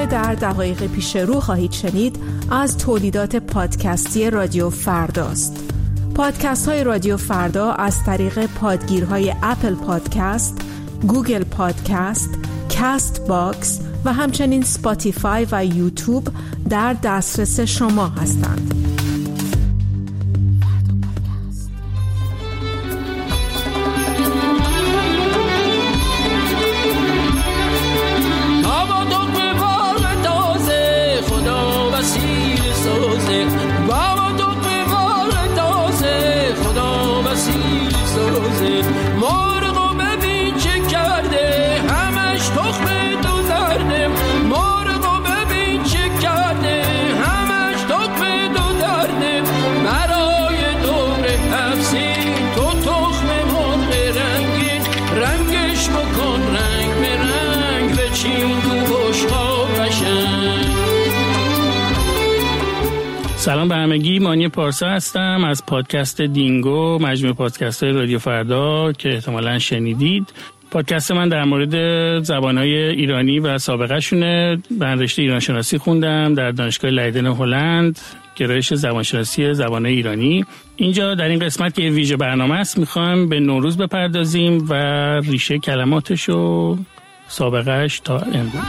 در دقایق پیش رو خواهید شنید از تولیدات پادکستی رادیو فرداست. پادکست های رادیو فردا از طریق پادگیرهای اپل پادکست، گوگل پادکست، کاست باکس و همچنین اسپاتیفای و یوتیوب در دسترس شما هستند. سلام به همگی، مانی پارسا هستم از پادکست دینگو، مجموعه پادکست های رادیو فردا که احتمالاً شنیدید. پادکست من در مورد زبانهای ایرانی و سابقه شونه. من رشته ایرانشناسی خوندم در دانشگاه لیدن هلند، گرایش زبانشناسی زبانهای ایرانی. اینجا در این قسمت که ویژه برنامه است میخوایم به نوروز بپردازیم و ریشه کلماتش و سابقهش تا امروز.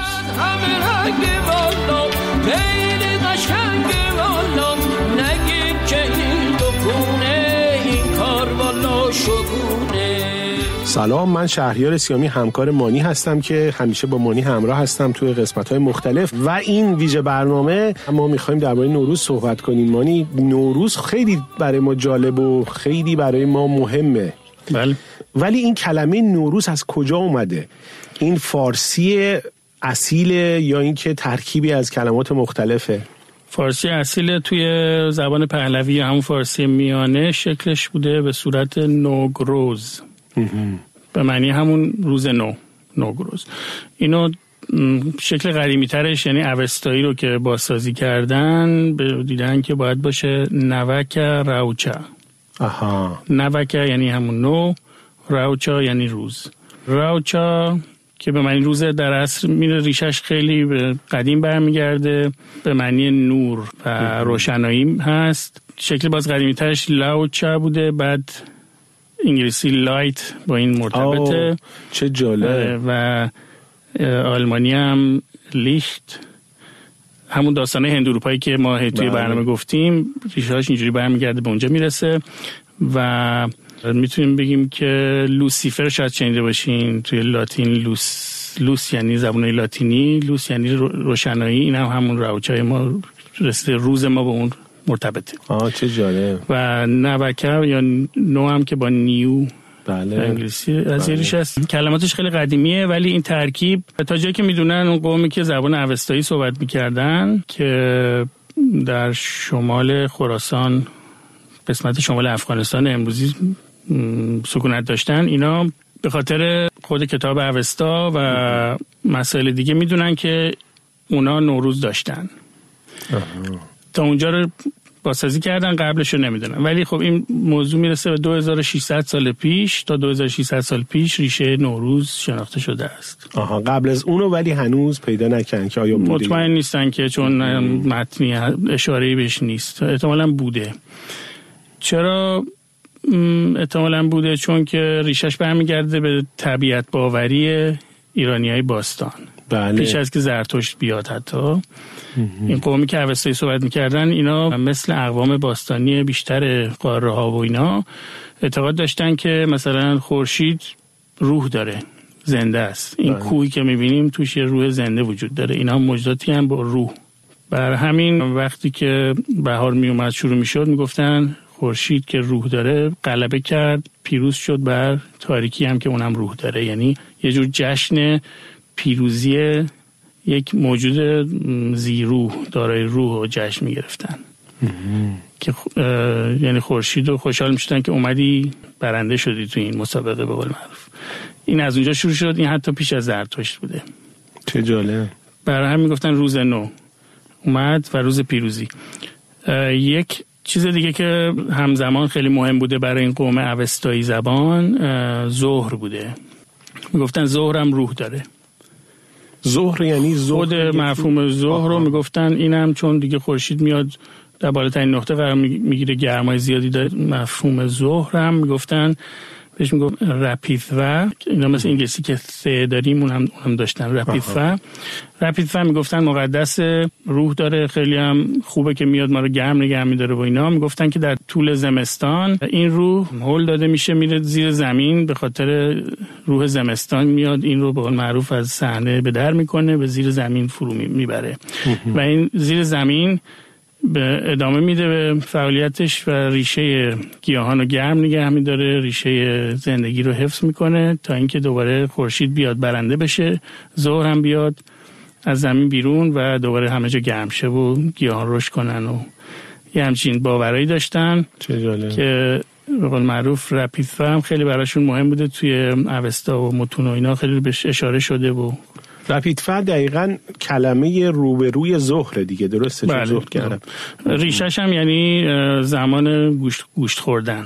سلام، من شهریار سیامی همکار مانی هستم که همیشه با مانی همراه هستم توی قسمت‌های مختلف و این ویژه برنامه ما می‌خوایم درباره نوروز صحبت کنیم. مانی، نوروز خیلی برای ما جالب و خیلی برای ما مهمه. بله. ولی این کلمه نوروز از کجا اومده؟ این فارسی اصیله یا اینکه ترکیبی از کلمات مختلفه؟ فارسی اصیل توی زبان پهلوی، همون فارسی میانه شکلش بوده به صورت نوگروز، به معنی همون روز نو، نوگروز. اینو شکل قدیمی ترش یعنی اوستایی رو که بازسازی کردن دیدن که باید باشه نوک راوچا. نوک یعنی همون نو، راوچا یعنی روز. راوچا که به معنی روز در اصل میره ریشش خیلی به قدیم برمیگرده، به معنی نور و روشنایی هست. شکل باز قدیمی ترش لاوچا بوده، بعد انگلیسی لایت با این مرتبطه. چه جالب. و آلمانی هم لیخت. همون داستانه هنداروپایی که ما توی برنامه گفتیم ریشه‌اش اینجوری برمیگرده به اونجا میرسه. و میتونیم بگیم که لوسیفر شاید شنیده باشین توی لاتین. لوس یعنی زبانه لاتینی، لوس یعنی روشنایی. این هم همون راوچای ما رسیده، روز ما به اون مرتبطه. چه جالب. و نوکه یا نو هم که با نیو بله انگلیسی از ریش هست. کلماتش خیلی قدیمیه ولی این ترکیب تا جایی که میدونن اون قومی که زبان اوستایی صحبت میکردن که در شمال خراسان، قسمت شمال افغانستان امروزی سکونت داشتن، اینا به خاطر خود کتاب اوستا و مسائل دیگه میدونن که اونا نوروز داشتن. تا اونجا رو بازسازی کردن، قبلش رو نمیدونن. ولی خب این موضوع میرسه به 2600 سال پیش. تا 2600 سال پیش ریشه نوروز شناخته شده است. قبل از اونو ولی هنوز پیدا نکردن که آیا بوده. مطمئن نیستن که چون متنی اشاره‌ای بهش نیست. احتمالاً بوده. چرا احتمالاً بوده؟ چون که ریشش برمیگرده به طبیعت باوری ایرانیای باستان. بله. پیش از که زرتشت بیاد حتی. این قومی که اوستایی صحبت میکردن اینا مثل اقوام باستانی بیشتر قاره ها و اینا اعتقاد داشتن که مثلا خورشید روح داره، زنده است. این کوهی که میبینیم توش یه روح زنده وجود داره. اینا موجوداتی هم با روح. بر همین وقتی که بهار میومد شروع میشد میگفتن خورشید که روح داره غلبه کرد، پیروز شد بر تاریکی هم که اونم روح داره. یعنی یه جور جشن پیروزی یک موجود زیروح دارای روح و جشن میگرفتن که یعنی خورشید رو خوشحال میشدن که اومدی برنده شدی تو این مسابقه به قول معروف. این از اونجا شروع شد. این حتی پیش از زرتشت بوده. چه جالب. برای هم میگفتن روز نو اومد و روز پیروزی. یک چیز دیگه که همزمان خیلی مهم بوده برای این قوم اوستایی زبان ظهر بوده. میگفتن ظهر هم روح داره. ظهر یعنی ظهر، خود مفهوم ظهر رو میگفتن. اینم چون دیگه خورشید میاد در بالاترین نقطه قرار میگیره، گرمای زیادی داره، مفهوم ظهر هم میگفتن بهش میگفت رپیتوا. اینا مثل انگلیسی که ث داریم اونم داشتن رپیتوا میگفتن مقدس، روح داره، خیلی هم خوبه که میاد ما رو گرم نگه میداره و اینا. میگفتن که در طول زمستان این روح هول داده میشه میره زیر زمین، به خاطر روح زمستان میاد این رو به قول معروف از صحنه به در میکنه، به زیر زمین فرو میبره و این زیر زمین به ادامه میده به فعالیتش و ریشه گیاهان رو گرم نگه میداره، ریشه زندگی رو حفظ میکنه تا اینکه دوباره خورشید بیاد برنده بشه، ظهر هم بیاد از زمین بیرون و دوباره همه جا گرم شه و گیاهان رشد کنن و یه همچین باورایی داشتن که به قول معروف رپیتوا هم خیلی براشون مهم بوده. توی اوستا و متون و اینا خیلی بهش اشاره شده و رپیتوا دقیقاً کلمه روبروی ظهر دیگه، درسته؟ بله. ظهر کردم. ریشش هم یعنی زمان گوشت خوردن.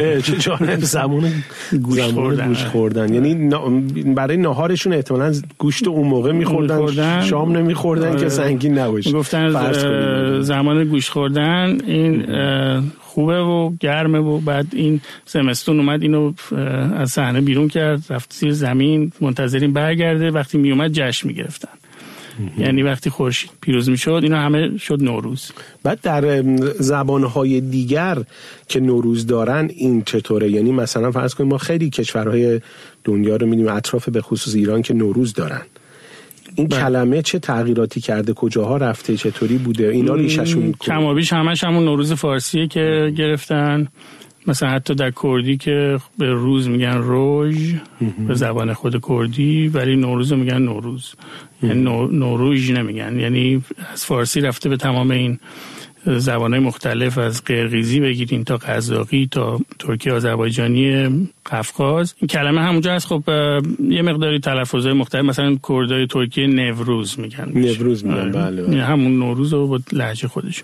چه زمان گوشت خوردن یعنی برای ناهارشون احتمالاً گوشت اون موقع می‌خوردن، شام نمی‌خوردن که سنگین نباشه. گفتن زمان گوشت خوردن این خوبه و گرمه و بعد این زمستون اومد اینو از صحنه بیرون کرد، رفت زیر زمین، منتظرین برگرده. وقتی می اومد جشن میگرفتن، یعنی وقتی خورشید پیروز میشد اینا همه شد نوروز. بعد در زبانهای دیگر که نوروز دارن این چطوره؟ یعنی مثلا فرض کنیم ما خیلی کشورهای دنیا رو می‌بینیم، اطراف به خصوص ایران، که نوروز دارن. این کلمه چه تغییراتی کرده، کجاها رفته، چطوری بوده؟ اینا ریششون کم و بیش همش همون نوروز فارسیه که گرفتن. مثلا حتی در کردی که به روز میگن روژ به زبان خود کردی، ولی نوروز میگن نوروز، یعنی نوروژ نمیگن. یعنی از فارسی رفته به تمام این زبانهای مختلف، از قرقیزی بگیرین تا قزاقی تا ترکی آذربایجانی قفقاز. این کلمه همونجا هست. خب یه مقداری تلفظهای مختلف، مثلا کردای ترکیه نوروز میگن. بله. همون نوروز رو با لهجه خودشون.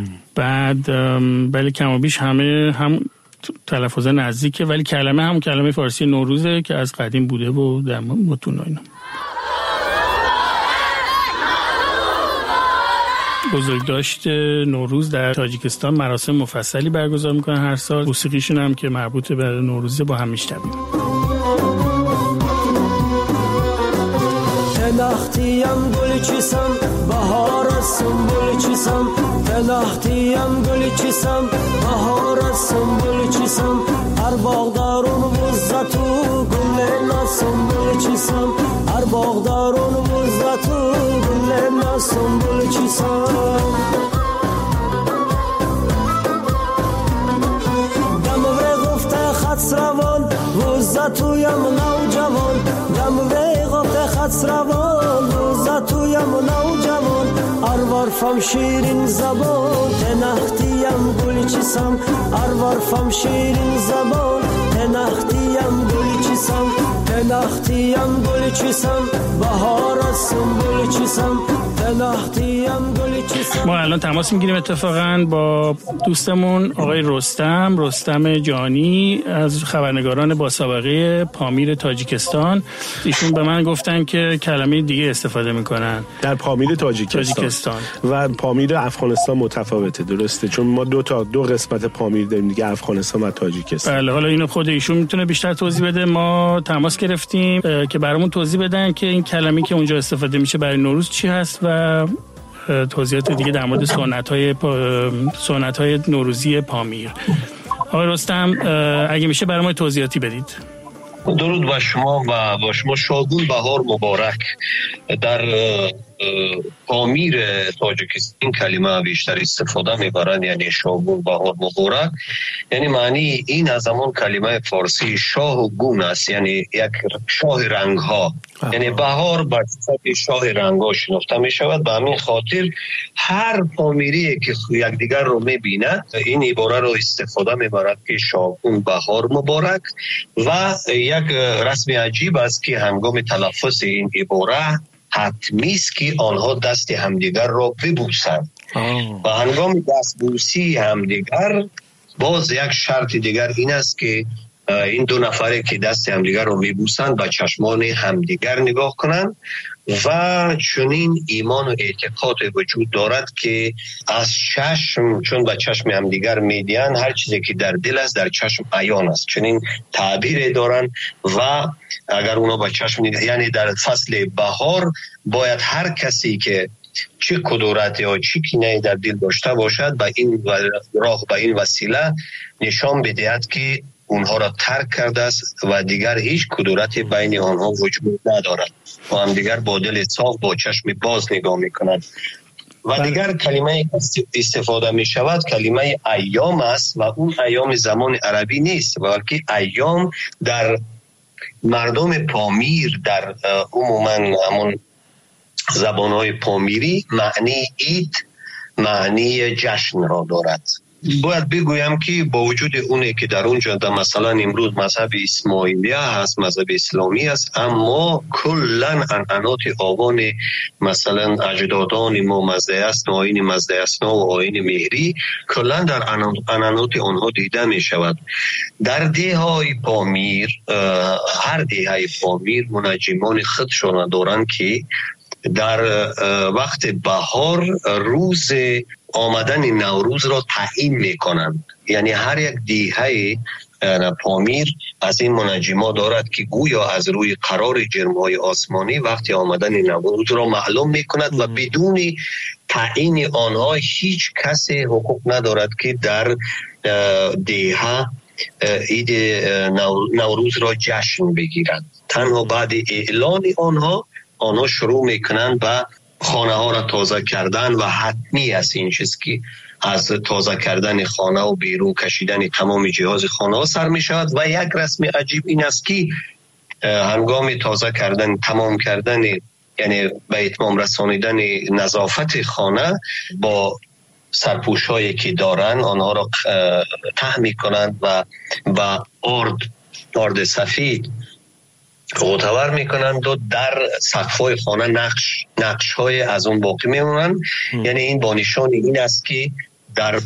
بعد بله کم و بیش همه هم تلفظ نزدیکه، ولی کلمه هم کلمه فارسی نوروزه که از قدیم بوده و در متون اینا. بزرگداشت نوروز در تاجیکستان مراسم مفصلی برگزار میکنن هر سال. موسیقیشون هم که مربوط به نوروزه با هم میشنویم. تنختیم گل چیسم بهار سنبول چیسم، تنختیم گل چیسم بهار سنبول چیسم، هر باغدارون وزتو گل سنبول چیسم، هر باغدارون وزتو گل سنبول چیسم. دموه گفته خط روان وزتویم نوجوان، دموه گفته خط روان وزتویم نوجوان، اروارفم شیرین زبان تنختیم گل چیسم، اروارفم شیرین زبان تنختیم گل چیسم، تنختیم گل چیسم بهار سنبول چیسم، تنختیم گل چیسم. ما الان تماس میگیریم اتفاقا با دوستمون آقای رستم جانی از خبرنگاران با سابقه پامیر تاجیکستان. ایشون به من گفتن که کلمه دیگه استفاده میکنن در پامیر تاجیکستان و پامیر افغانستان متفاوته، درسته؟ چون ما دو قسمت پامیر داریم دیگه، افغانستان و تاجیکستان. بله، حالا اینو خود ایشون میتونه بیشتر توضیح بده. ما تماس گرفتیم که برامون توضیح بدن که این کلمه‌ای که اونجا استفاده میشه برای نوروز چی هست و توضیحات دیگه در مورد سنت‌های نوروزی پامیر. آقای رستم اگه میشه برای ما توضیحاتی بدید. درود بر شما و با شما. شادون بهار مبارک. در پامیر تاجیکستان کلمه بیشتر استفاده میبرند، یعنی شادون بهار مبارک، یعنی معنی این از همون کلمه فارسی شاه و گون است، یعنی یک شاه رنگ ها، یعنی بهار به صفت شاه رنگ ها شناخته می شود. به همین خاطر هر پامیری که یکدیگر رو میبینه این عباره رو استفاده میبرد که شاهگون بهار مبارک. و یک رسم عجیب است که هنگام تلفظ این عباره حتمی است که آنها دست همدیگر را ببوسند و هنگام دستبوسی همدیگر باز یک شرط دیگر این است که این دو نفره که دست همدیگر را میبوسند به چشمان همدیگر نگاه کنند و چنین ایمان و اعتقاد وجود دارد که از چشم، چون با چشم هم دیگر میدین، هر چیزی که در دل است در چشم عیان است. چنین تعبیر دارن و اگر اونا با چشم یعنی در فصل بهار باید هر کسی که چه کدورت یا چه کینه‌ای در دل داشته باشد با این راه با این وسیله نشان بدهد که اونها را ترک کرده است و دیگر هیچ کدورتی بین آنها وجود ندارد و هم دیگر با دل صاف با چشم باز نگاه میکنند. و دیگر کلمه استفاده می شود کلمه ایام است و اون ایام زمان عربی نیست، بلکه ایام در مردم پامیر در عموما همون زبانهای پامیری معنی عید، معنی جشن را دارد. باید بگویم که با وجود اونه که در اونجا در مثلا امروز مذهب اسماعیلیه هست، مذهب اسلامی است، اما کلن عنعنات آوان مثلا اجدادان ما مزده است، آیین مزده اسنا و آیین مهری کلن در عنعنات آنها دیده می شود. در دههای پامیر، هر دههای پامیر منجمان خودشان دارند که در وقت بهار روز آمدن نوروز را تعیین میکنند. یعنی هر یک دهه پامیر از این منجما دارد که گویا از روی قرار جرمهای آسمانی وقت آمدن نوروز را معلوم میکند و بدون تعیین آنها هیچ کسی حقوق ندارد که در دهه عید نوروز را جشن بگیرد. تنها بعد اعلان آنها شروع میکنند و خانه ها را تازه کردن و حتمی است این چیز که از تازه کردن خانه و بیرون کشیدن تمام جهاز خانه ها سر می شود. و یک رسم عجیب این است که هنگام تازه کردن، تمام کردن، یعنی به اتمام رسانیدن نظافت خانه با سرپوش هایی که دارن آنها را ته می کنند و آرد سفید غوطه‌ور میکنند و در سقف‌های خانه نقش های از اون باقی میمونند. یعنی این با نشان این است که در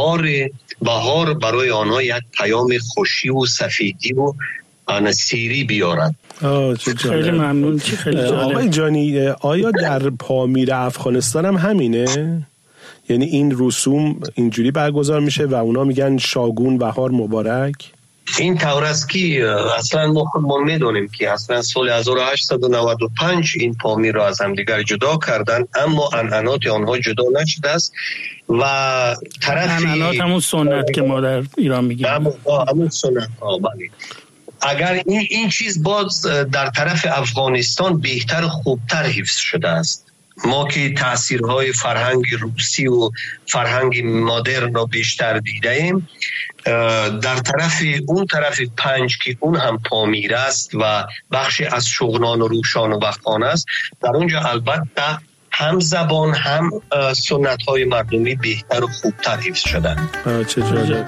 بهار برای آنها یک پیام خوشی و سفیدی و سیری بیارند. خیلی ممنون. آقای جانی، آیا در پامیر افغانستان هم همینه؟ یعنی این رسوم اینجوری برگزار میشه و اونا میگن شاگون بهار مبارک؟ این طور است که اصلا ما خودمون میدونیم که اصلا سال 1895 این پامیر را از هم دیگر جدا کردن، اما عنعنات آنها جدا نشده است و طرفی عنعنات همون سنت که ما در ایران میگیم، همون سنت بله. اگر این چیز باز در طرف افغانستان بهتر خوبتر حفظ شده است. ما که تأثیرهای فرهنگ روسی و فرهنگ مدرن رو بیشتر دیدیم، در اون طرف پنج که اون هم پامیر است و بخشی از شغنان و روشان و وقتان است، در اونجا البته هم زبان هم سنت های مردمی بهتر و خوبتر حفظ شدن. چه جالب.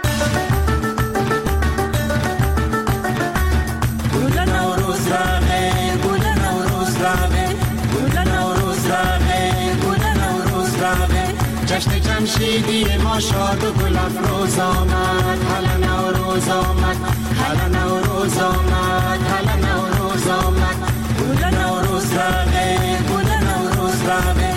جشن جمشیدی ما شاد و گل افروز آمد، هلا نوروز آمد، هلا نوروز آمد، هلا نوروز آمد، گل نوروز رقه، گل نوروز رقه.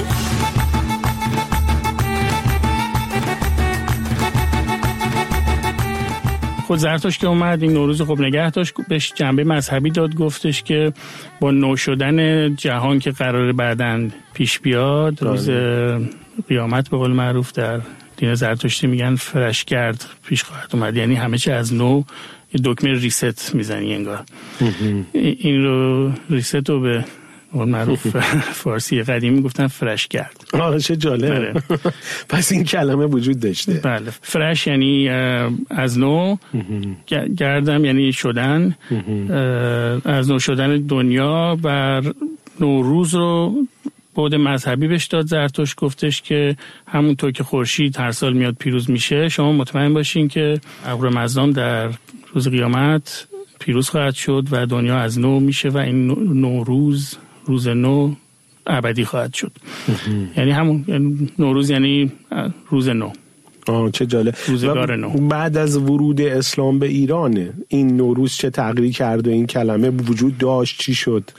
خود زرتشت که اومد این نوروز خب نگه داشت، بهش جنبه مذهبی داد، گفتش که با نو شدن جهان که قرار بعداً پیش بیاد، روز قیامت به قول معروف در دین زرتشتی میگن فرشگرد پیش خواهد اومد. یعنی همه چی از نو، یه دکمه ریست میزنی انگار. این رو ریست رو به قول معروف فارسی قدیمی گفتن فرشگرد. چه جالب. پس این کلمه وجود داشته. بله. فرش یعنی از نو، گردم یعنی شدن، از نو شدن دنیا. و نوروز رو بعد مذهبی بهش داد زرتشت، گفتش که همونطور که خورشید هر سال میاد پیروز میشه، شما مطمئن باشین که اهورامزدام در روز قیامت پیروز خواهد شد و دنیا از نو میشه و این نوروز، روز نو ابدی خواهد شد. یعنی همون نوروز یعنی روز نو. چه جالب. روزگار نو. بعد از ورود اسلام به ایران این نوروز چه تغییری کرد و این کلمه وجود داشت، چی شد؟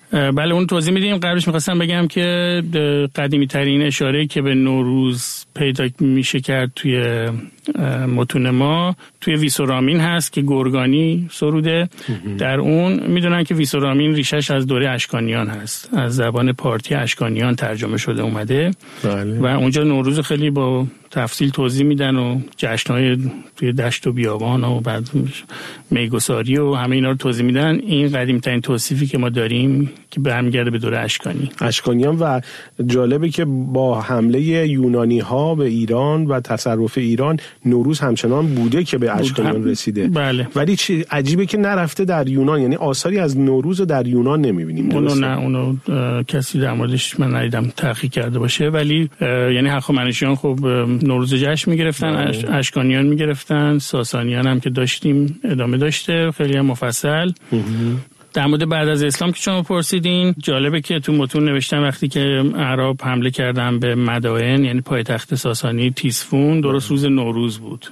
بله اون توضیح میدیم. قبلش میخواستم بگم که قدیمی ترین اشاره که به نوروز پیدا میشه کرد توی متون ما توی ویسورامین هست که گرگانی سروده. در اون میدونن که ویسورامین ریشش از دوره اشکانیان هست، از زبان پارتی اشکانیان ترجمه شده اومده. بله. و اونجا نوروز خیلی با تفصیل توضیح میدن و جشن‌های توی دشت و بیابان و بعد میگساری و همه اینا رو توضیح میدن. این قدیمی‌ترین توصیفی که ما داریم که برمیگرده به دوره اشکانیان و جالبه که با حمله یونانی‌ها به ایران و تصرف ایران نوروز همچنان بوده که به اشکانیان رسیده. بله. ولی عجیبه که نرفته در یونان، یعنی آثاری از نوروز رو در یونان نمی‌بینیم. اونو کسی در موردش من ندیدم تحقیق کرده باشه، ولی یعنی هخامنشیان خب نوروز جشن میگرفتن، اشکانیان میگرفتن، ساسانیان هم که داشتیم ادامه داشته خیلی هم مفصل. در مورد بعد از اسلام که شما پرسیدین، جالبه که تو متون نوشتن وقتی که اعراب حمله کردن به مدائن یعنی پایتخت ساسانی تیسفون، درست روز نوروز بود.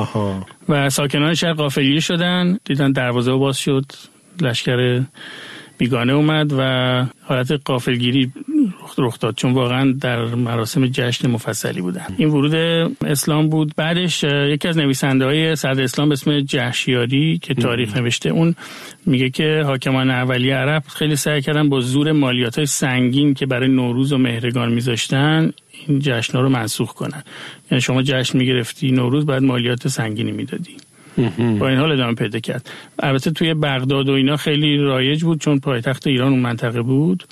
و ساکنان شهر غافلگیر شدن، دیدن دروازه باز شد، لشکر بیگانه اومد و حالت غافلگیری رخ داد، چون واقعا در مراسم جشن مفصلی بودن. این ورود اسلام بود. بعدش یکی از نویسنده‌های صدر اسلام به اسم جهشیاری که تاریخ نوشته، اون میگه که حاکمان اولیه عرب خیلی سعی کردن با زور مالیات‌های سنگین که برای نوروز و مهرگان میذاشتن این جشن‌ها رو منسوخ کنن. یعنی شما جشن میگرفتی نوروز بعد مالیات سنگینی میدادی. با این حال ادامه پیدا کرد. البته توی بغداد و اینا خیلی رایج بود چون پایتخت ایران اون منطقه بود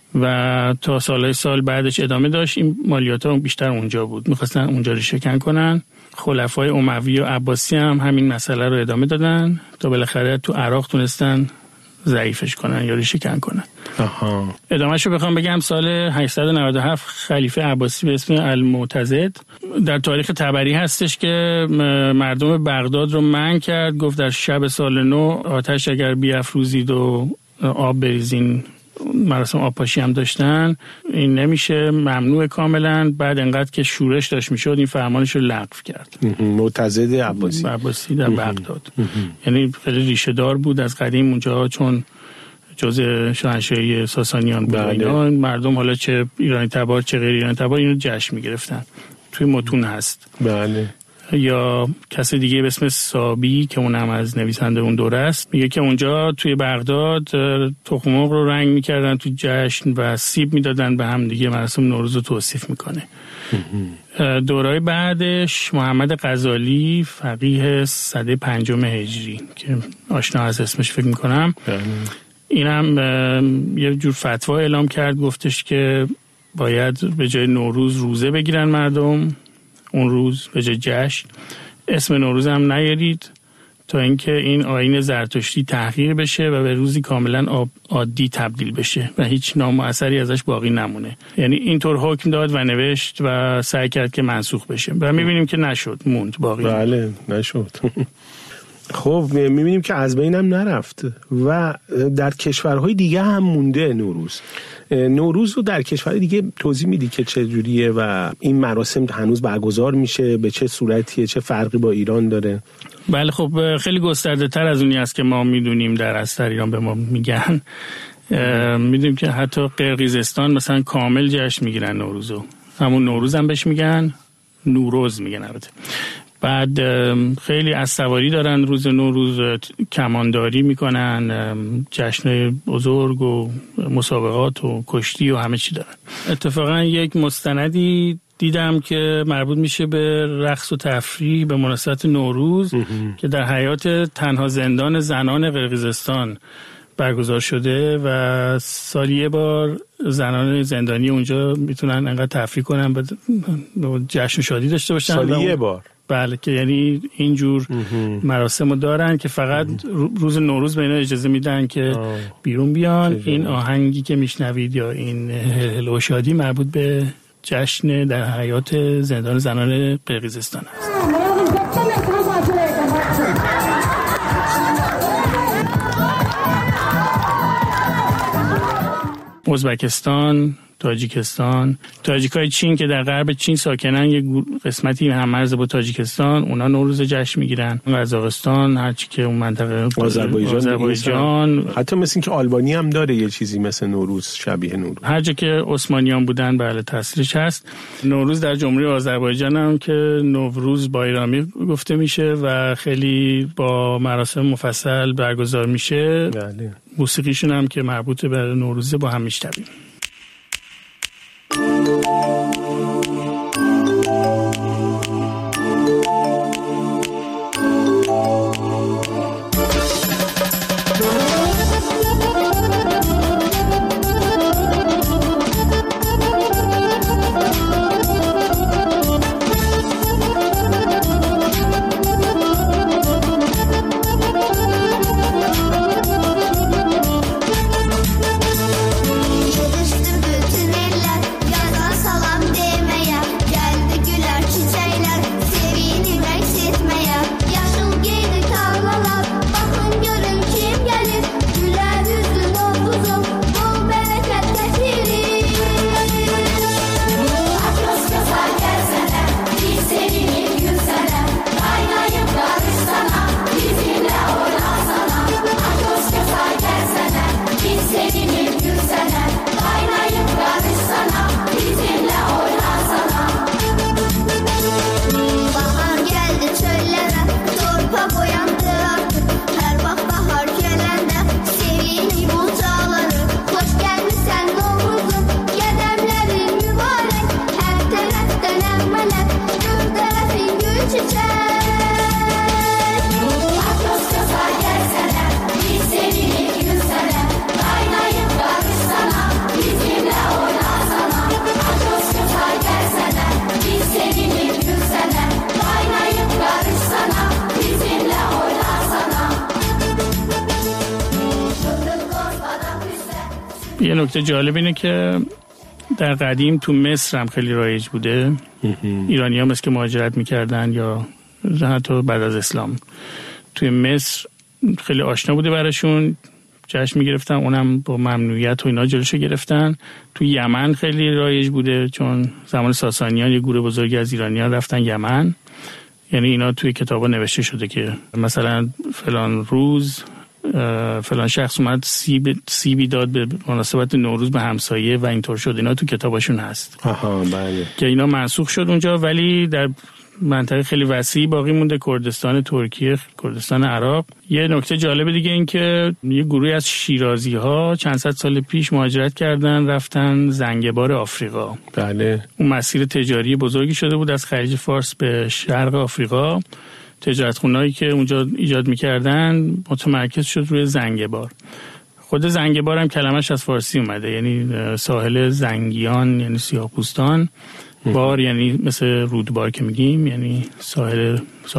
و تا سال بعدش ادامه داشت. این مالیات ها بیشتر اونجا بود، میخواستن اونجا رو شکن کنن. خلفای اموی و عباسی هم همین مسئله رو ادامه دادن تا بالاخره تو عراق تونستن ضعیفش کنن یا ریشه‌کن کنن. ادامه‌شو بخوام بگم، سال 897 خلیفه عباسی به اسم المعتضد در تاریخ طبری هستش که مردم بغداد رو منع کرد، گفت در شب سال نو آتش اگر بیافروزید و آب بریزین، مراسم آبپاشی هم داشتن، این نمیشه، ممنوع کاملا. بعد انقدر که شورش داشت میشد این فرمانش رو لغو کرد. معتضد عباسی در بغداد. یعنی خیلی ریشه دار بود از قدیم اونجا، چون جزء شاهنشاهی ساسانیان بود. اینا مردم حالا چه ایرانی تبار چه غیر ایرانی تبار اینو جشن میگرفتن. توی متون هست. بله. یا کسی دیگه به اسم سابی که اونم از نویسنده اون دوره است، میگه که اونجا توی بغداد تخم مرغ رو رنگ میکردن تو جشن و سیب میدادن به هم دیگه، مراسم نوروز رو توصیف میکنه. دورای بعدش محمد غزالی فقیه سده 5 هجری که آشنا از اسمش فکر میکنم، اینم یه جور فتوا اعلام کرد، گفتش که باید به جای نوروز روزه بگیرن مردم اون روز به جای جشن. اسم نوروز هم نیارید تا اینکه این آیین زرتشتی تحقیر بشه و به روزی کاملا عادی تبدیل بشه و هیچ نام و اثری ازش باقی نمونه. یعنی اینطور حکم داد و نوشت و سعی کرد که منسوخ بشه و میبینیم که نشد، موند باقی. بله نشد. خب میبینیم که از بین هم نرفت و در کشورهای دیگه هم مونده نوروز رو در کشور دیگه توضیح میدی که چه جوریه و این مراسم هنوز برگزار میشه به چه صورتیه، چه فرقی با ایران داره؟ بله خب خیلی گسترده تر از اونی است که ما میدونیم در اصل ایران به ما میگن. میدونیم که حتی قرقیزستان مثلا کامل جشن میگیرن نوروزو، همون نوروز هم بهش میگن، نوروز میگن البته. بعد خیلی اسواری دارن روز نوروز، کمانداری میکنن، جشن بزرگ و مسابقات و کشتی و همه چی دارن. اتفاقا یک مستندی دیدم که مربوط میشه به رقص و تفریح به مناسبت نوروز که در حیات تنها زندان زنان قرقیزستان برگزار شده و سالی یه بار زنان زندانی اونجا میتونن انقدر تفریح کنن و جشن و شادی داشته باشن. سالی یه بار؟ بله، که یعنی اینجور مراسم رو دارن که فقط روز نوروز به اینا اجازه میدن که بیرون بیان. این آهنگی که میشنوید یا این هلو شادی مربوط به جشن در حیات زندان زنان قرقیزستان است. ازبکستان، تاجیکستان، تاجیکای چین که در غرب چین ساکنن، یه قسمتی هم مرز با تاجیکستان، اونا نوروز جشن میگیرن. قزاقستان، هرچی که اون منطقه آذربایجان، حتی مثل این که آلبانی هم داره یه چیزی مثل نوروز، شبیه نوروز. هر جا که عثمانیان بودن بله تاثیرش هست. نوروز در جمهوری آذربایجان هم که نوروز بایرامی گفته میشه و خیلی با مراسم مفصل برگزار میشه. بله. موسیقیشون هم که مربوط به نوروز با هم میشنویم. یه نکته جالب اینه که در قدیم تو مصر هم خیلی رایج بوده. ایرانی ها مثل که مهاجرت میکردن یا حتی بعد از اسلام توی مصر خیلی آشنا بوده براشون، جشن میگرفتن، اونم با ممنوعیت و اینا جلوشو گرفتن. تو یمن خیلی رایج بوده چون زمان ساسانیان یه گروه بزرگی از ایرانیان رفتن یمن. یعنی اینا توی کتابا نوشته شده که مثلا فلان روز فلان شخص اومد سیبی داد به مناسبت نوروز به همسایه و اینطور شد. اینا تو کتاباشون هست. بله. که اینا منسوخ شد اونجا، ولی در منطقه خیلی وسیع باقی مونده، کردستان ترکیه، کردستان عراق. یه نکته جالب دیگه این که یه گروهی از شیرازی ها چند صد سال پیش مهاجرت کردن رفتن زنگبار آفریقا. بله. اون مسیر تجاری بزرگی شده بود از خلیج فارس به شرق آفریقا. تجارتخونهایی که اونجا ایجاد میکردن متمرکز شد روی زنگبار. خود زنگبار هم کلمش از فارسی اومده، یعنی ساحل زنگیان یعنی سیاه‌پوستان، بار یعنی مثل رودبار که میگیم یعنی ساحل.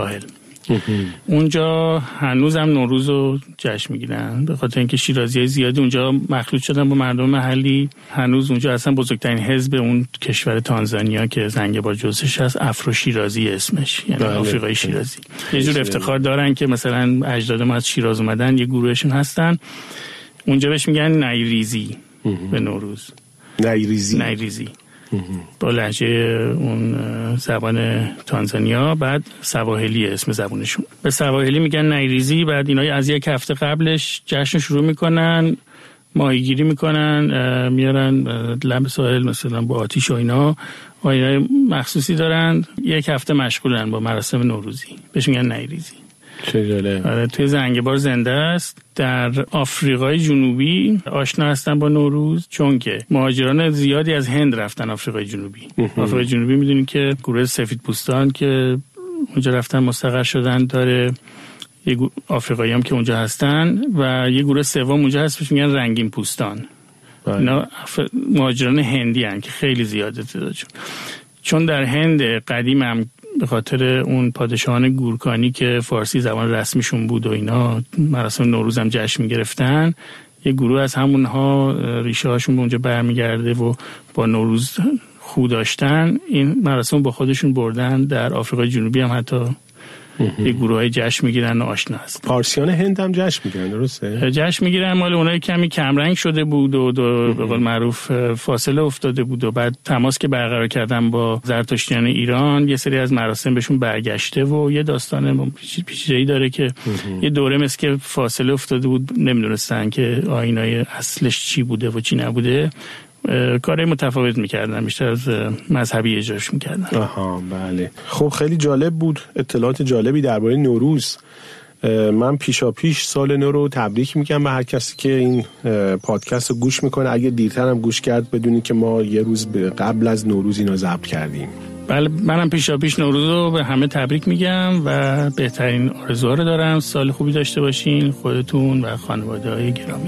اونجا هنوز هم نوروز رو جشن میگیرن به خاطر اینکه شیرازیای زیادی اونجا مخلوط شدن با مردم محلی. هنوز اونجا اصلا بزرگترین حزب اون کشور تانزانیا که زنگبار جزش هست افرو شیرازی اسمش، یعنی آفریقای شیرازی. یه جور افتخار دارن که مثلا اجداد ما از شیراز اومدن، یه گروهشون هستن اونجا بهش میگن نیریزی به نوروز. نیریزی با لهجه اون زبان تانزانیا. بعد سواحلی اسم زبونشون، به سواحلی میگن نیریزی. بعد اینا از یک هفته قبلش جشن شروع میکنن، ماهیگیری میکنن، میارن لب ساحل مثلا با آتیش و اینا آینای مخصوصی دارن. یک هفته مشغولن با مراسم نوروزی، بهش میگن نیریزی. آره توی زنگبار زنده است. در آفریقای جنوبی آشنا هستن با نوروز چون که مهاجران زیادی از هند رفتن آفریقای جنوبی. آفریقای جنوبی میدونید که گروه سفید پوستان که اونجا رفتن مستقر شدن داره، یه آفریقایی هم که اونجا هستن و یه گروه سوم اونجا هست بهش میگن رنگین پوستان. اینا مهاجران هندی هستن که خیلی زیاده تعدادشون. چون در هند قدیم هم به خاطر اون پادشاهان گورکانی که فارسی زبان رسمیشون بود و اینا مراسم نوروز هم جشن میگرفتن، یه گروه از همونها ریشه هاشون به اونجا برمیگرده و با نوروز خو داشتن. این مراسم با خودشون بردن در آفریقای جنوبی هم حتی یه گروهای جشن میگیرن و آشنا هست. پارسیان هند هم جشن میگیرن، درسته؟ جشن میگیرن، مال اونایی کمی کمرنگ شده بود و به قول معروف فاصله افتاده بود و بعد تماس که برقرار کردن با زرتشتیان ایران یه سری از مراسم بهشون برگشته و یه داستان پیچیده‌ای داره که یه دوره مثل که فاصله افتاده بود، نمیدونستن که آیینای اصلش چی بوده و چی نبوده، کارهای متفاوت میکردن، بیشتر از مذهبی اجراش میکردن. آها بله. خب خیلی جالب بود، اطلاعات جالبی درباره نوروز. من پیشاپیش سال نو رو تبریک میگم به هر کسی که این پادکست رو گوش میکنه. اگه دیرتر هم گوش کرد بدونید که ما یه روز قبل از نوروز اینو ضبط کردیم. بله، منم پیشاپیش نوروز رو به همه تبریک میگم و بهترین آرزوها رو دارم. سال خوبی داشته باشین، خودتون و خانواده‌های گرامی.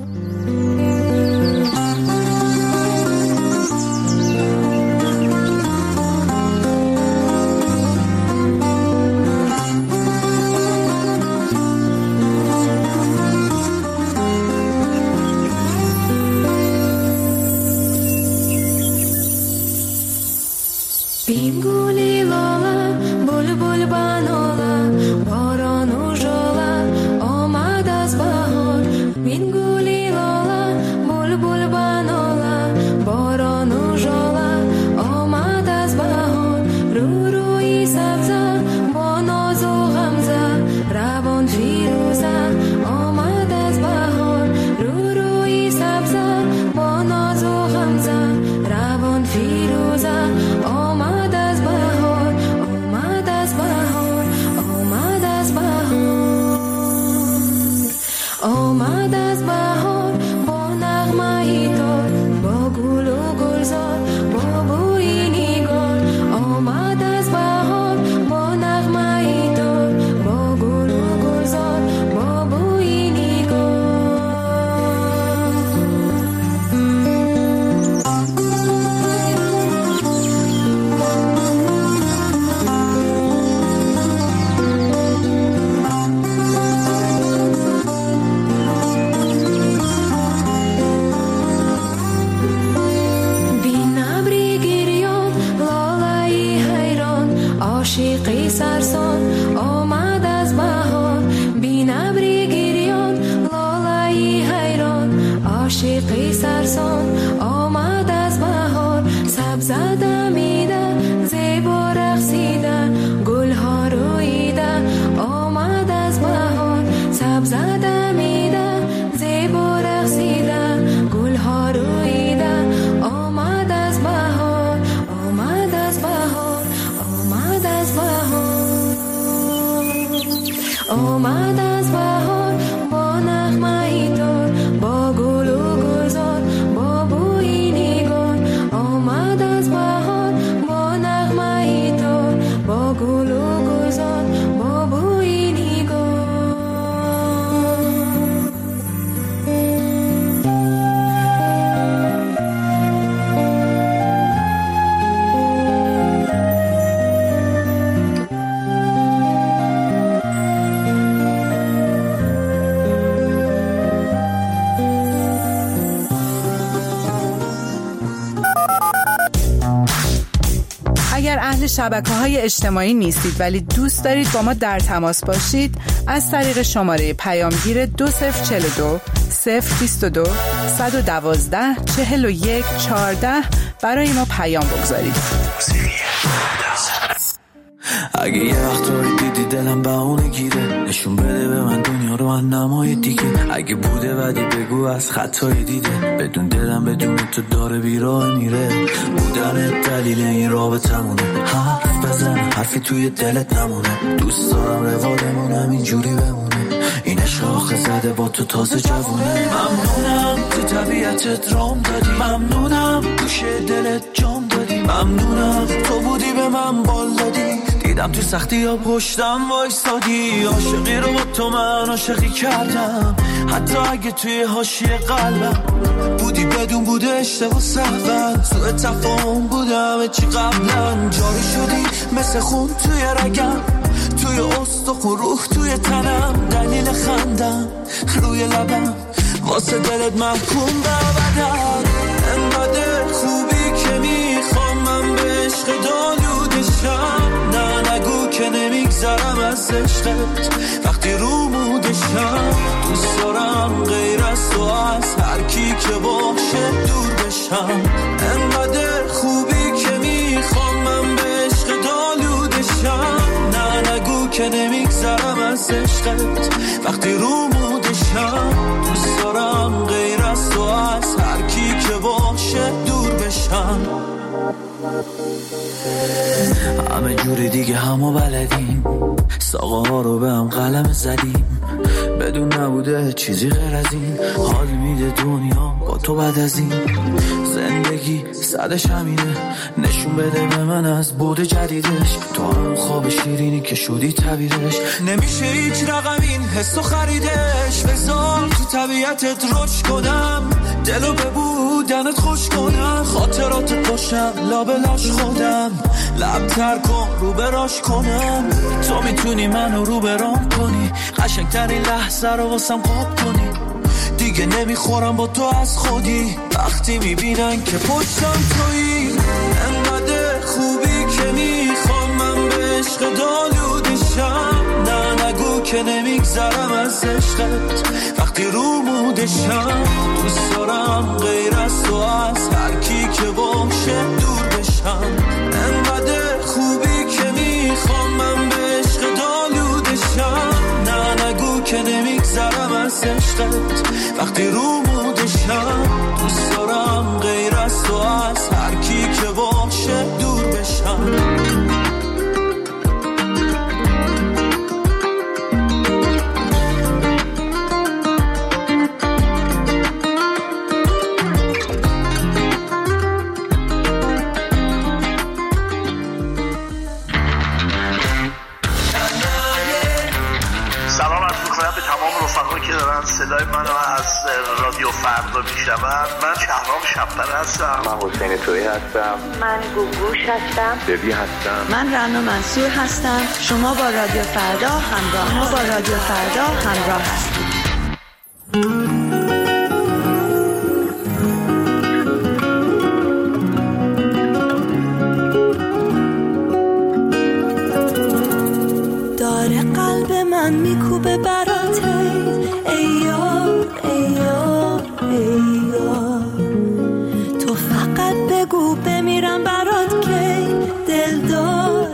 شبکه‌های اجتماعی نیستید ولی دوست دارید با ما در تماس باشید، از طریق شماره پیامگیر 2042 022 112 41 14 برای ما پیام بگذارید. اگه یه وقتایی دیدی دلم بهونه گیره، نشون بده به من دنیا رو من نمای دیگه. اگه بوده بدی بگو از خطای دیده، بدون دلم بدون تو داره بیراه میره. بودن دلیل این رابطمونه، حرف بزن حرفی توی دلت نمونه. دوست دارم روالمونم اینجوری بمونه، این شاخه زده با تو تازه جوونه. ممنونم تو طبیعتت رام دادی، ممنونم گوشه دلت جام دادی، ممنونم تو بودی به من بال دادی. دیدم تو سختی ها پشتم وایستادی، عاشقی رو با تو من عاشقی کردم. حتی اگه توی حاشیه قلبم بودی بدون بوده اشتباه سهون، سوء تفاهم بودم چی قبلا. جاری شدی مثل خون توی رگم، توی استخون روح توی تنم. دلیل خندم روی لبم واسه دلت محکوم ببدم. انقدر خوبی که میخوام من به عشق دالودشم. نه نگو که نمیگذارم نمیگذرم از عشقت وقتی رو مودشم دوست دارم غیر از تو از هر کی که باشه دور بشم انقدر خوبی که میخوام من به عشق دالودشم نه نگو که نمیگذرم از عشقت وقتی رو مودشم دوست دارم غیر از تو از هر کی که باشه دور بشم همه جوری دیگه همو بلدیم ساقه ها رو به هم قلم زدیم بدون نبوده چیزی غیر از این حال میده دنیا با تو بعد از این زندگی صدش همینه نشون بده به من از بود جدیدش تو همون خواب شیرینی که شدی تعبیرش نمیشه هیچ رقم این حسو خریدش بذار تو طبیعتت رشد کنم دلو به بودنت خوش کنم خاطراتت باشم لابلاش خودم لب تر کن رو براش کنم تو میتونی منو رو برام کنی قشنگترین لحظه رو واسم قاب کنی دیگه نمیخورم با تو از خودی وقتی میبینن که پشتم تویی انقدر خوبی که میخوام من به عشق دالودشم نه نگو که نمیگذرم از عشقت وقتی رو مودشم دوست دارم غیر از تو از هر کی که باشه دور بشم انقدر خوبی که میخوام من به عشق دالودشم نه نگو که نمیگذرم از عشقت وقتی رو مودشم دوست دارم غیر از تو از هر کی که باشه دور بشم که دارن صدای منو از رادیو فردا میشنون من شهرام شب‌پره هستم من حسین تویی هستم من گوگوش هستم دبی هستم من رنا منصور هستم شما با رادیو فردا همراه هستید داره قلب من میکوبه برات تو فقط بگو بمیرم برات که دلدار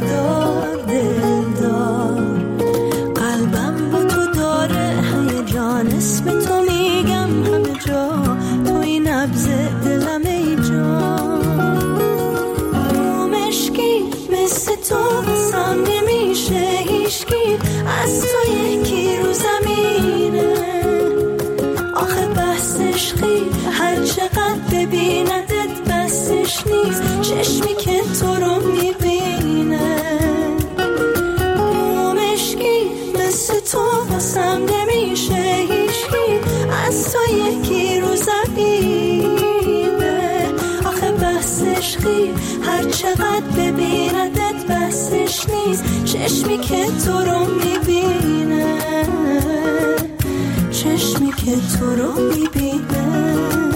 قلبم با تو داره هیجان اسم تو میگم همه جا تو این نبض دلم ای جان مشکی مثل تو قسم نمیشه هیچکی از تو یکی رو زمینه آخه بس عشقی هر چقدر ببیندت بسش نیست چشمی که تو رو میبینه مشکی مثل تو قسم نمیشه هیچکی از تو یکی رو زمینه آخه بس عشقی هر چقدر ببیندت بسش نیست چشمی که تو رو میبینه چشمی که تو رو میبینه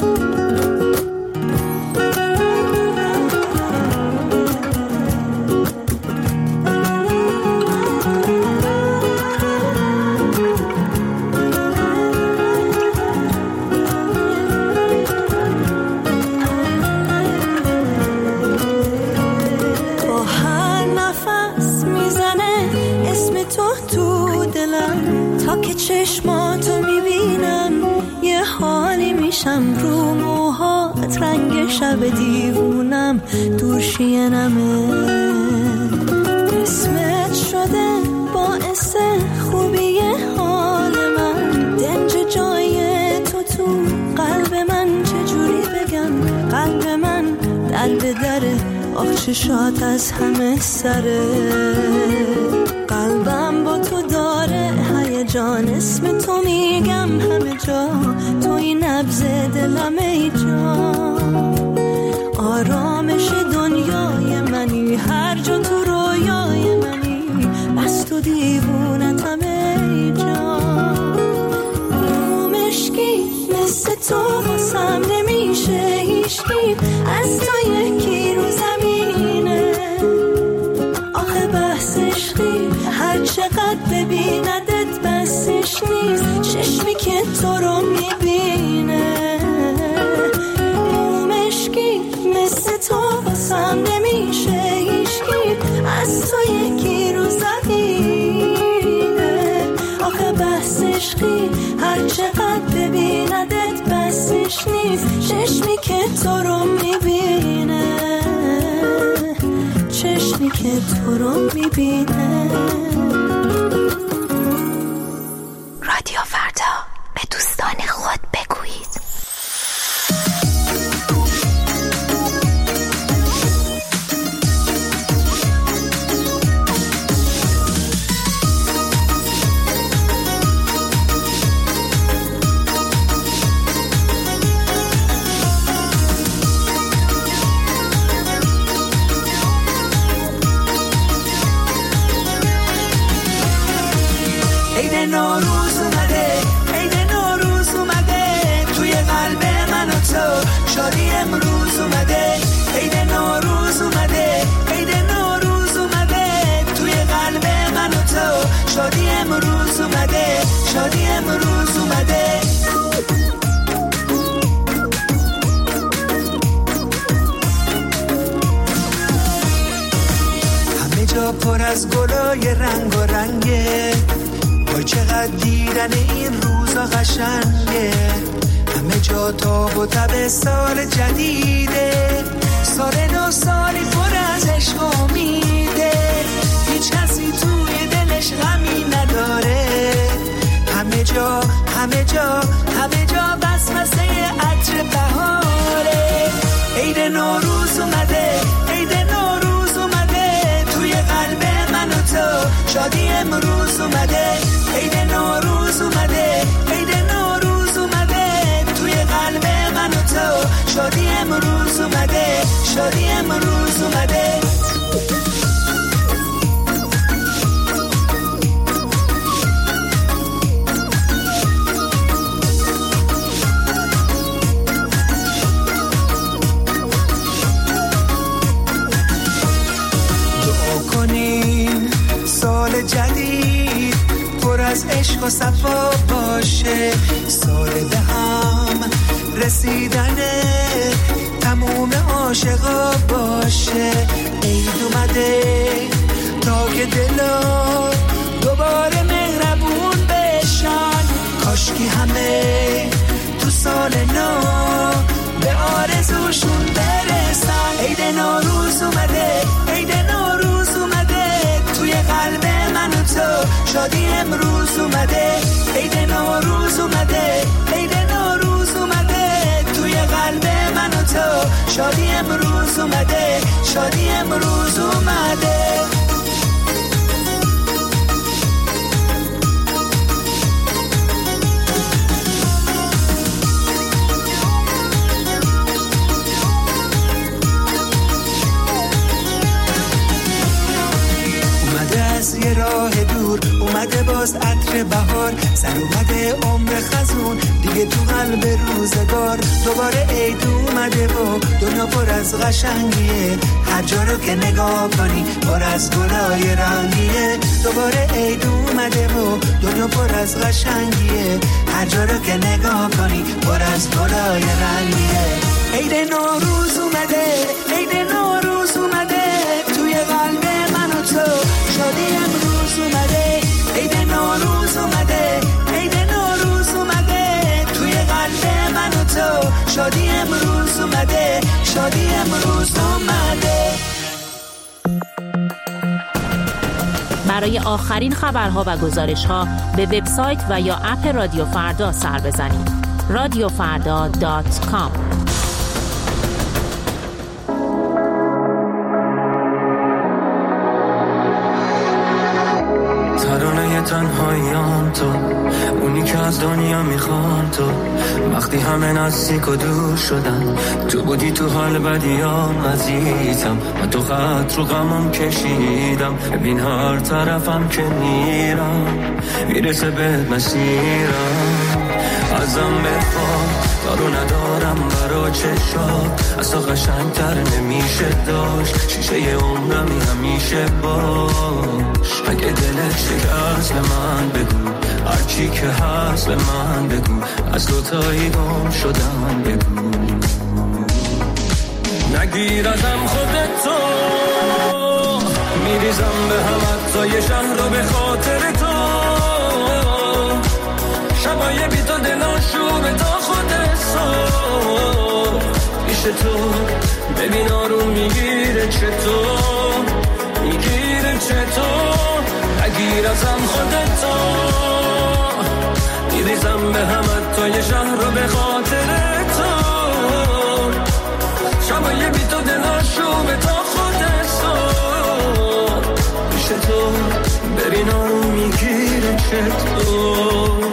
با هر نفس میزنه اسم تو دلم تا که چشماتو میبینم یه حالی میشم رو موهات رنگ شب دیوونم دور شینمه اسمت شده باعث خوبی حال من دنج جای تو قلب من چجوری بگم قلب من در به دره آخششات از همه سره قلبم با تو داره هیجان اسم تو میگم همه جا تو این نبض دلم ای جان آرامش دنیای منی هر جا تو رویای منی بس تو دیوونتم ای جان مشکی مثل تو قسم نمیشه هیچکی از تو یکی رو زمینه آخه بحث عشقی چقدر ببیندت بسش نیست، چشمی که تو رو میبینه. مومشکی مثل تو واسم نمیشه هیچکی، از تو یکی رو زمینه. آخه بحث عشقی هر چقدر ببیندت بسش نیست، چشمی که تو رو میبینه، چشمی که تو رو میبینه. رادیو فردا، به دوستان خود بگویید. نوروز اومده، عید نوروز اومده، توی قلب من و تو شادی امروز اومده. عید نوروز اومده، عید نوروز اومده، توی قلب من و تو شادی امروز اومده، شادی امروز اومده. همه جا پر از گلای رنگ و رنگه، وای چقدر دیدن این روزا قشنگه. همه جا تاب و تب سال جدیده، سال نو سالی پر از عشق و امیده. هیچ کسی توی دلش غمی نداره، همه جا همه جا همه جا بسمسه عطر بهاره. عید نوروز اومده، عید نوروز اومده، توی قلب من و تو شادی امروز اومده. عید نوروز اومده، عید نوروز اومده، توی قلب من و تو شادی امروز اومده، شادی امروز اومده. دعا کنیم سال جدید پر از عشق و صفا باشه، سال به هم رسیدن تموم عاشقا باشه. عید اومده تا که دلا دوباره مهربون بشن، کاشکی همه تو سال نو به آرزوشون برسن. عید نوروز اومده، عید نوروز اومده، توی قلب من و تو شادی امروز اومده. عید نوروز اومده، عید نوروز اومده، توی قلب من و تو شادی امروز اومده، شادی امروز اومده. از یه راه دور اومده باز عطر بهار، سر اومده عمر خزون دیگه تو قلب روزگار. دوباره عید اومده و دنیا پر از قشنگیه، هر جا رو که نگاه کنی پر از گلای رنگیه. دوباره عید اومده و دنیا پر از قشنگیه، هر جا رو که نگاه کنی پر از گلای رنگیه. عید نوروز اومده، عید نوروز اومده، توی قلب من و تو شادی امروز اومده. عید نوروز اومده، عید نوروز اومده، توی قلب من و تو شادی امروز اومده، شادی امروز اومده. برای آخرین خبرها و گزارش‌ها به وبسایت و یا اپ رادیو فردا سر بزنید. radiofarda.com. ترانه تنهاییام تو، اونی که از دنیا میخوام تو. وقتی همه نزدیک و دور شدن، تو بودی تو حال بدیام عزیزم. و تو خط رو غمم کشیدم، ببین هر طرفم که میرم میرسه به مسیرم. ازم بخواه دارو ندارم برا چشات، از تو قشنگتر نمیشه داشت. شیشه عمرمی همیشه باش، اگه دل چی که هست به من بگو، هر چی که هست به من بگو، از دوتایی گم شدم بگو. نگیر ازم خودتو، میریزم به هم حتی یه شهر رو به خاطر تو. شبای بی تو دلاشوبه تا خود صبح پیش تو. ببین آروم میگیره چطور، میگیره چطور. نگیر ازم خودتو، میریزم به هم حتی یه شهر رو به خاطر تو. شبای بی تو دلاشوبه تا خود صبح پیش تو. ببین آروم میگیره چطور.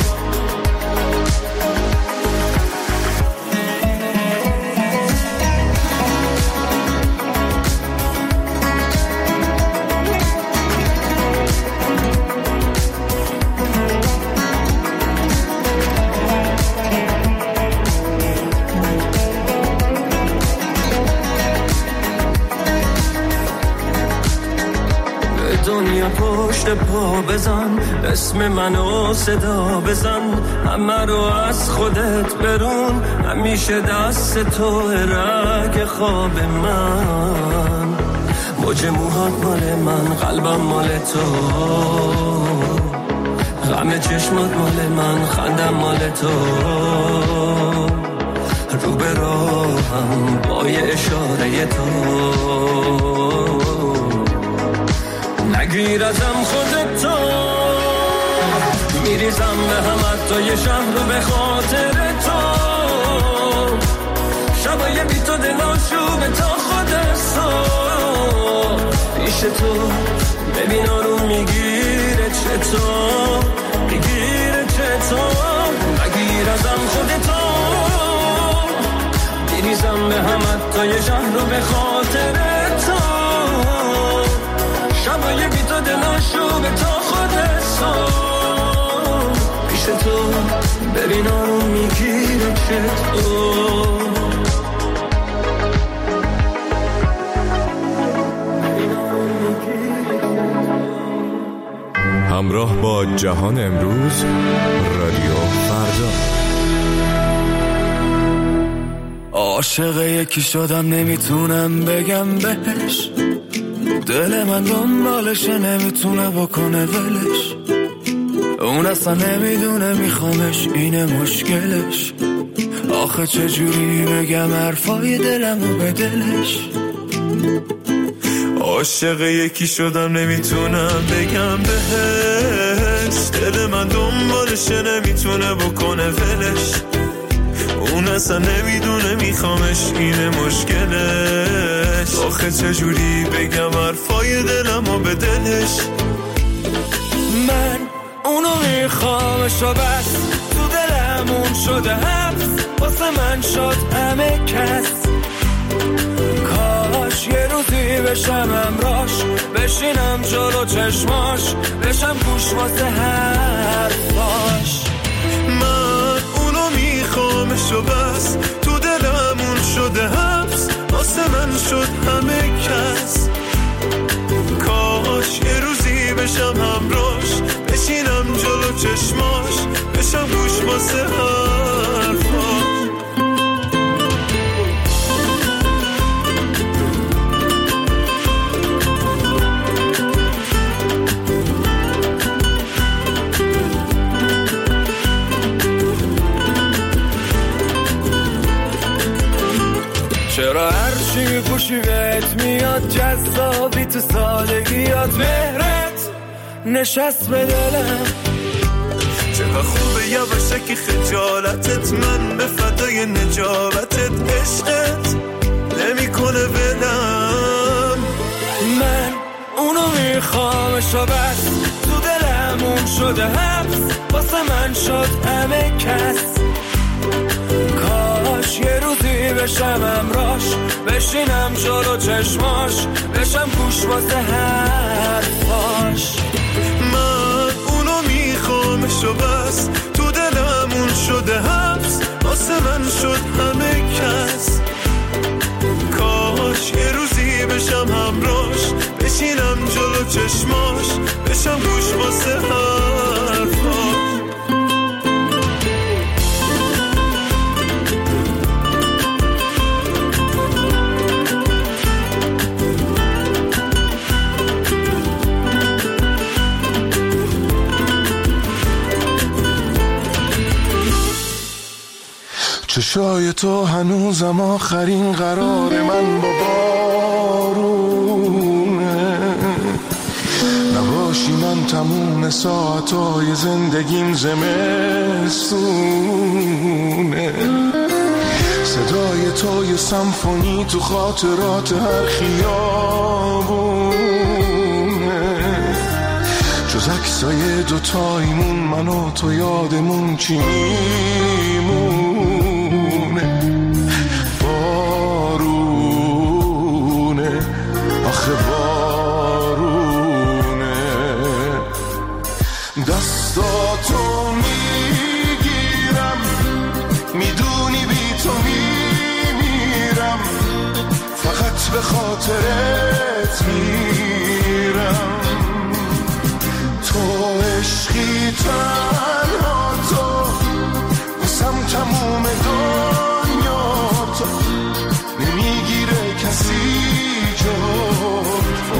دنیا پشت پا بزن، اسم منو صدا بزن، همه رو از خودت برون. همیشه دست تو رگ خواب من، موج موهات مال من، قلبم مال تو، غم چشمات مال من، خندم مال تو. رو به راهم با یه اشاره تو. نگیر ازم خودتو، میریزم به هم حتی یه شهر رو به خاطر تو. شبای بی تو دلاشوبه تا خود صبح پیش تو. ببین آروم میگیره چطور، میگیره چطور. نگیر ازم خودتو، میریزم به هم حتی یه شهر رو به خاطر تو. شبای بی تو دلاشوبه تا خود صبح پیش تو. ببین آروم میگیره چطور. همراه با جهان امروز، رادیو فردا. عاشق یکی شدم نمیتونم بگم بهش، دل من دنبالشه نمیتونه بکنه ولش. اون اصلا نمیدونه میخوامش، اینه مشکلش. آخه چجوری بگم حرفای دلمو به دلش. عاشق یکی شدم نمیتونم بگم بهش، دل من دنبالشه نمیتونه بکنه ولش. اون اصلا نمیدونه میخوامش، اینه مشکلش. آخه چجوری بگم حرفای دلمو به دلش. من اونو میخوامش و بس، تو دلمون شده حبس، واسه من شد همه کس. کاش یه روزی بشم همراش، بشینم جلو چشماش، بشم گوش واسه حرفاش. من اونو میخوامش و بس، تو دلمون شده حبس، واسه من شد همه کس. کاش یه روزی بشم همراش، بشینم جلو چشماش، بشم گوش واسه حرفاش. چرا هرچی پوشی بهت میاد جذابی، تو سادگیات مهرت نشست به دلم. چقدر خوبه یواشکی خجالتت، من به فدای نجابتت. عشقت نمی کنه بلم. من اونو میخوامش و بس، تو دلمون شده حبس، واسه من شد همه کس. کاش یه روزی بشم همراش، بشینم جلو چشماش، بشم گوش واسه حرفاش. من اونو میخوامش و بس، تو دلمون شده حبس، واسه من شد همه کس. کاش یه روزی بشم همراش، بشینم جلو چشماش، بشم چشای تو هنوزم آخرین قرار من با بارونه، نباشی من تموم ساعتای زندگیم زمستونه، صدای تو یه سمفونی تو خاطرات هر خیابونه، جز عکسای دوتایمون من و تو یادمون چی میمونه؟ بارونه، آخه بارونه، دستاتو میگیرم، میدونی بی تو میمیرم، فقط به خاطرت میرم، تو عشقی تنها تو بسم تموم دنیا، تو نمیگیره کسی جا تو.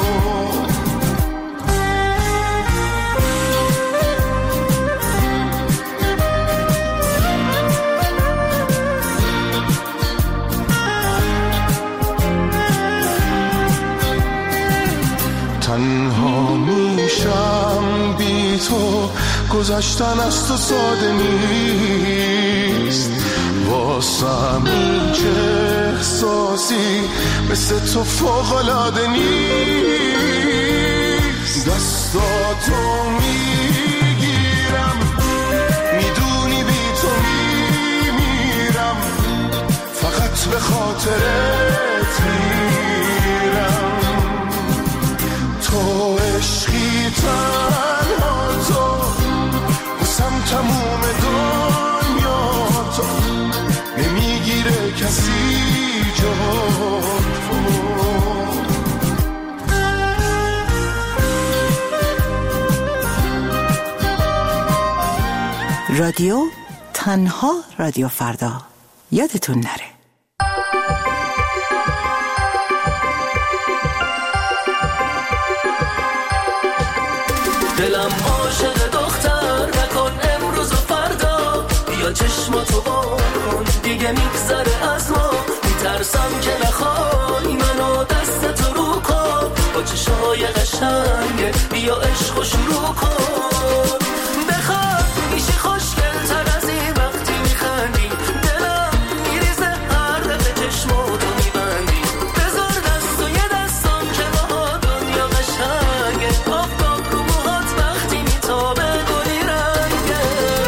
تنها میشم بی تو، گذشتن از تو ساده نیست، واسم این چه احساسی مثل تو فوق‌العاده نیست، دستاتو میگیرم، میدونی بی تو میمیرم، فقط به خاطرت میرم، تو عشقی تنها تو بسم تموم دنیا، تو نمیگیره کسی جا تو. رادیو تنها رادیو فردا، یادتون نره. دلم عاشق دختر نکن امروز و فردا، بیا چشماتو بکن دیگه میگذره از ما، میترسم که نخوای منو دستتو رو کن، با چشای قشنگه بیا عشقو شروع کن، بخواد میشی خوشگل تر از این وقتی میخندی، دلم میریزه هر دفعه چشماتو میبندی، بذار دست و یه دستم که با دنیا قشنگه، آفتاب رو موهات وقتی میتابه گلی رنگه،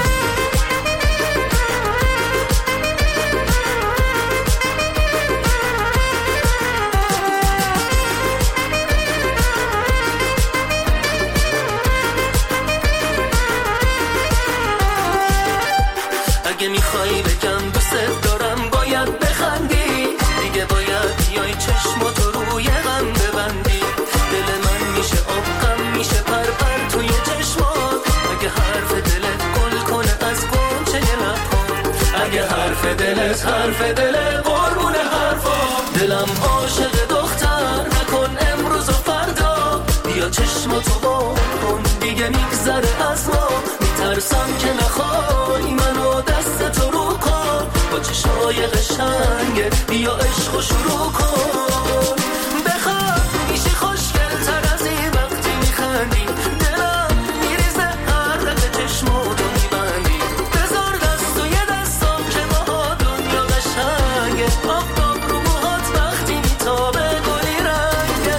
اگه میخوایی بگم دوست دارم باید بخندی، دیگه باید بیای چشماتو روی غم ببندی، دل من میشه آب غم میشه پرپر توی چشمات، اگه حرف دلت گل کنه از گنچه لبات، اگه حرف دلت حرف دل قربون حرفات، دلم عاشق دختر نکن امروز و فردا، بیا چشماتو بکن دیگه میگذره از ما، میترسم که نخوای منو دستتو رو کن، با چشای قشنگه بیا عشقو شروع کن، بخواد میشی خوشگل تر از این وقتی میخندی، دلم میریزه هر دفعه چشماتو میبندی، بذار دست و یه دستم که با دنیا قشنگه، آفتاب رو موهات وقتی میتابه گلی رنگه.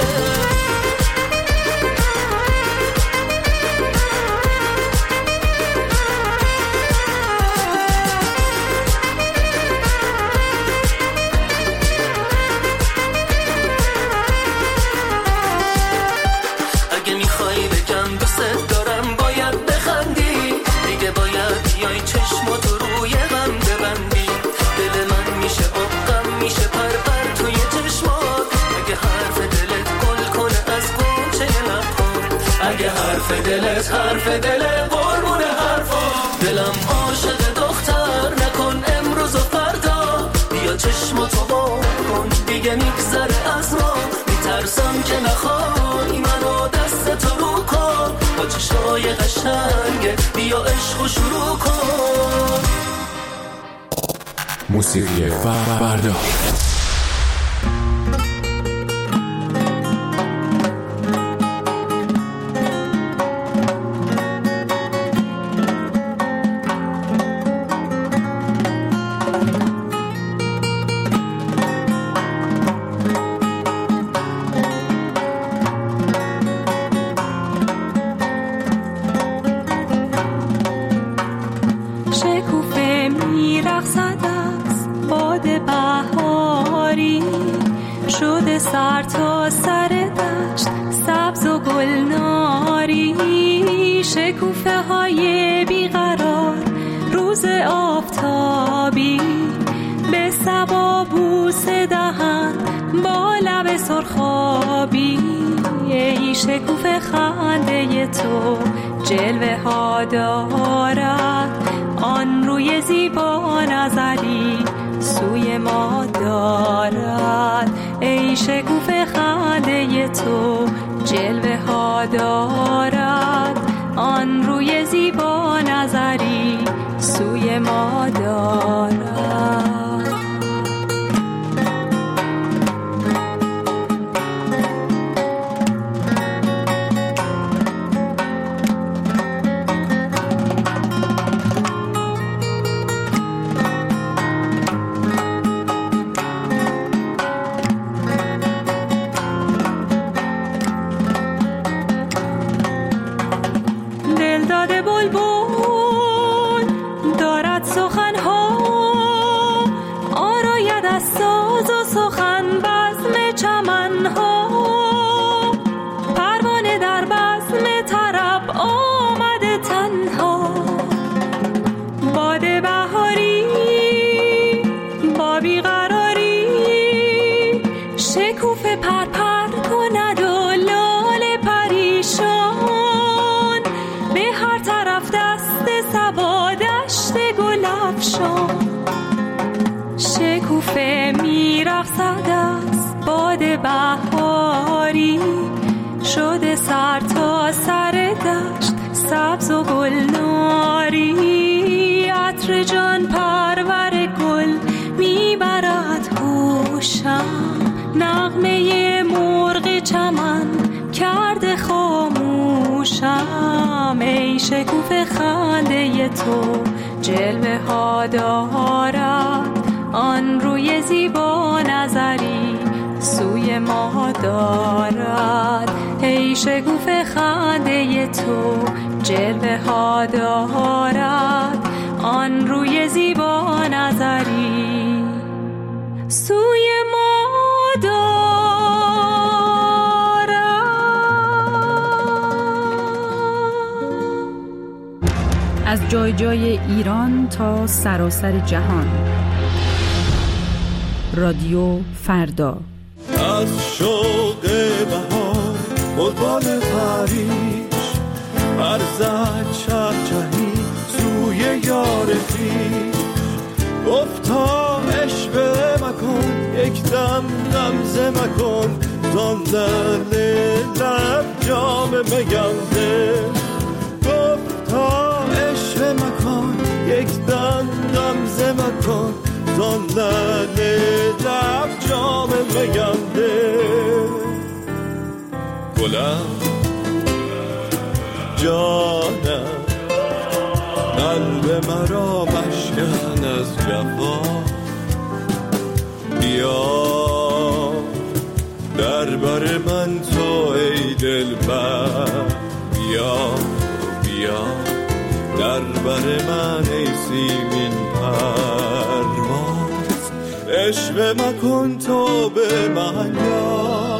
اگه میخوایی بگم دوست دارم باید بخندی، دیگه باید بیای چشماتو روی غم ببندی، دل من میشه آب غم میشه پرپر توی چشمات، اگه حرف دلت گل کنه از گنچه لبات، اگه حرف دلت حرف دل قربون حرفات، دلم عاشق دختر نکن امروز و فردا، بیا چشماتو بکن دیگه میگذره از ما، میترسم که نخوای منو دستتو رو کن، با چشای قشنگه بیا عشقو شروع کن. موسیقی فردا. سر تا سر دشت سبز و گلناری، شکوفه های بیقرار روز آفتابی، به صبا بوسه دهن با لب سرخابی. ای شکوفه خنده تو جلوه ها دارد، آن روی زیبا نظری سوی ما دارد. ای شکوفه خنده تو جلوه ها دارد، آن روی زیبا نظری سوی ما دارد. شکوفه میرقصد از باد بهاری، شده سر تا سر دشت سبز و گلناری. عطر جان پرور گل میبرد هوشم، نغمه مرغ چمن کرده خاموشم. ای شکوفه خنده تو جلوه ها دارد، آن روی زیبا نظری سوی ما دارد. ای شکوفه خنده تو جلوه ها دارد، آن روی زیبا نظری سوی ما دارد. از جای جای ایران تا سراسر جهان، رادیو فردا. از شوق بهار بلبل پریش، ارزد چهچهی سوی یار خویش. گفتا عشوه مکن یک دم غمزه مکن، زان در لب جام میم ده. گفتا عشوه مکن یک دم غمزه مکن، زان در لب جام میم ده. گلم جانم قلب مرا مشکن از جفا، بیا در بر من تو ای دلبر. بیا بیا در بر من ای سیمین پرواز. عشوه مکن تو به من یار،